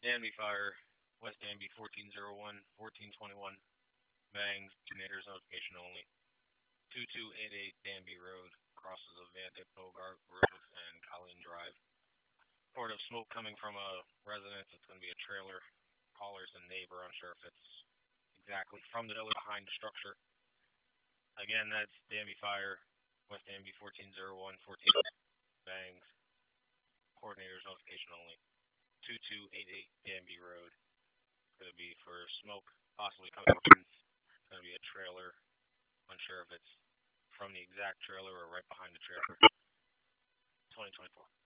Danby Fire, West Danby 1401, 1421, Bangs, Tornadoes notification only. 2288 Danby Road, crosses of Van Dyck Bogart Road and Colleen Drive. Report of smoke coming from a residence. It's going to be a trailer. Caller's a neighbor, unsure if it's exactly from the trailer behind the structure. Again, that's Danby Fire, West Danby 1401, 14 Bangs, coordinators notification only. 2288 Danby Road. It's going to be for smoke, possibly coming from. It's going to be a trailer. Unsure if it's from the exact trailer or right behind the trailer. 2024.